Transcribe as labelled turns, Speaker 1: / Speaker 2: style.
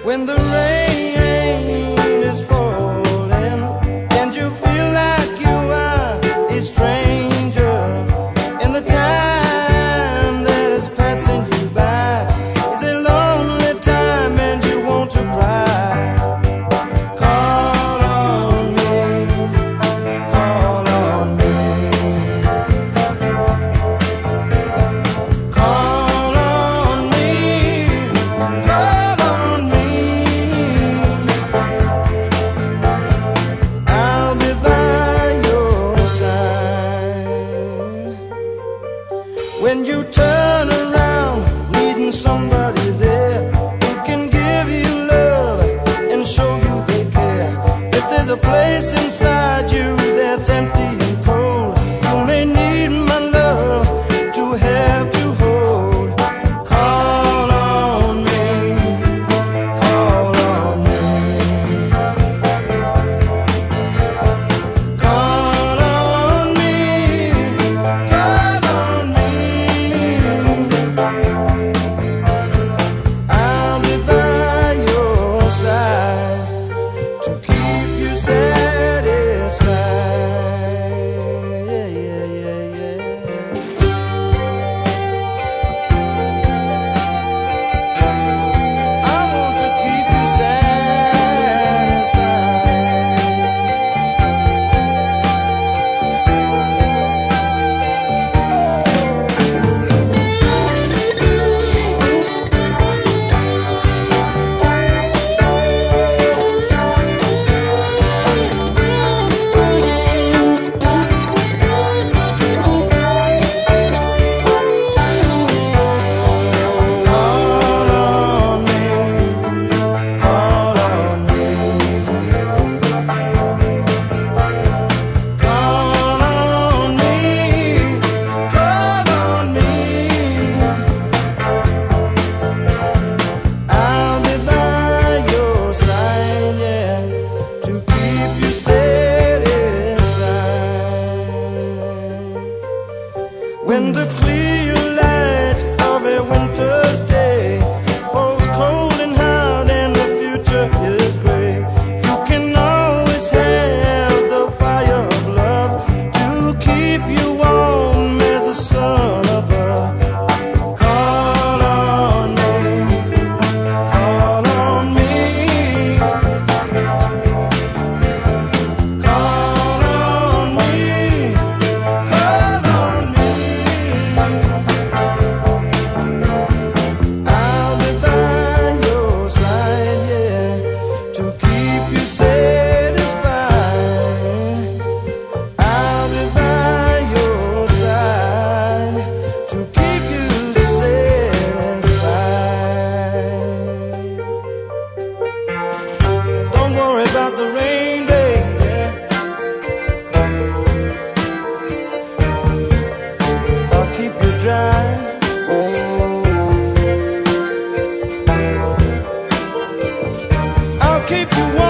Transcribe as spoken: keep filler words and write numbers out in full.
Speaker 1: when the rain is falling and you feel like you are a stranger, and the time that is passing you by is a lonely time and you want to cry. Call on me, call on me, call on me, call on me. I'll be by your side when you turn around needing somebody there who can give you love and show you they care. If there's a place inside you that's empty and cold, you may need my love to have to hold. Call on me, call on me, call on me, call on me. I'll be by your side to keep you satisfied. Yeah, yeah, yeah, yeah. I want to keep you Call on me, call on me, call on me, call on me. I'll be by your side, yeah, to keep you satisfied. When the clear light of a winter's day falls cold and hard and the future is gray, you can always have the fire of love to keep you warm as the sun above. Call on me, call on me, call on me, call on me. I'll be by your side, yeah, to keep you satisfied. I'll be by your side to keep you satisfied. Don't worry about the rain, baby. I'll keep you dry. I'll keep you warm.